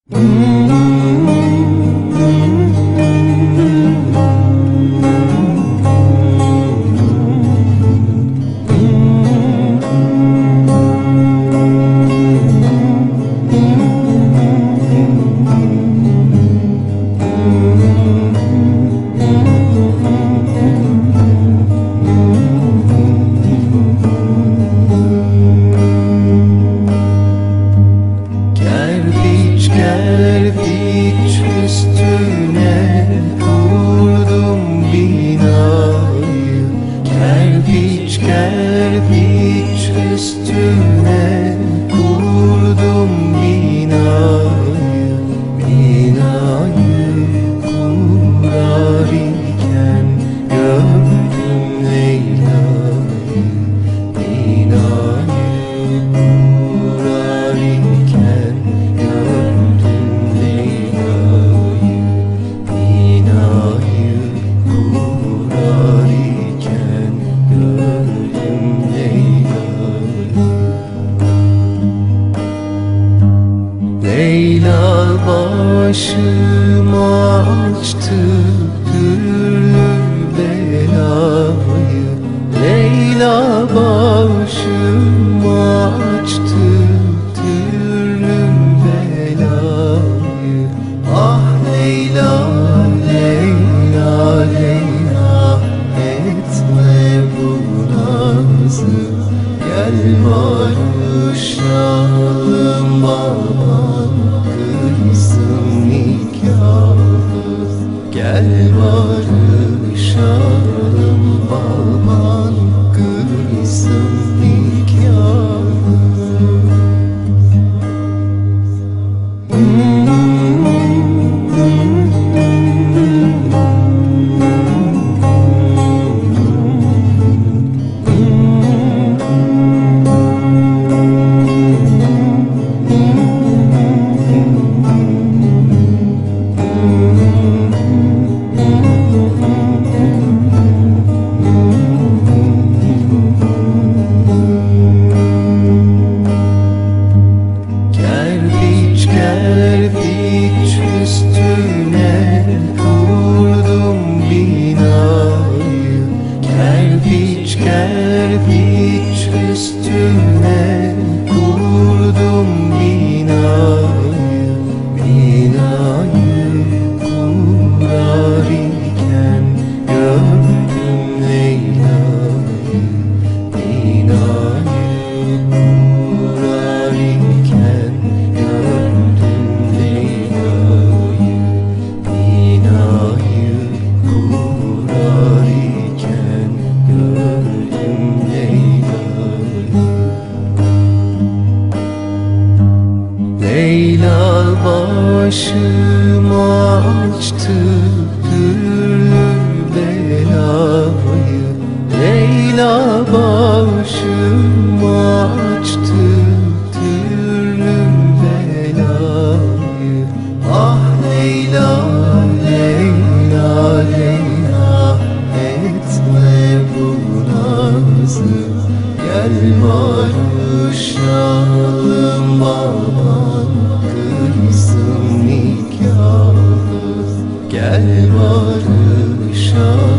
Kerpiç üstüne kurdum binayı. Kerpiç kerpiç üstüne kurdum binayı. Binayı kurar iken gördüm Leyla'yı. Binayı kurar iken gördüm Leyla'yı. Binayı kurar iken gördüm Leyla'yı. Leyla başıma açtı türlü belayı. Leyla başıma açtı türlü belayı. Ah Leyla, Leyla, Leyla, etme bu nazı. Gel barışalım babam kıysın nikahı. Gel barışalım babam kıysın nikahı. Kerpiç kerpiç üstüne kurdum binayı. Kerpiç kerpiç üstüne kurdum binayı. Binayı kurar iken gördüm Leyla'yı. Binayı kurar iken gördüm Leyla'yı. Binayı kurar iken gördüm Leyla'yı. Leyla başıma açtı türlü belayı. Leyla başıma açtı türlü belayı. Ah Leyla, Leyla, Leyla, etme bu nazı. Gel barışalım babam kıysın nikahı. Gel barışalım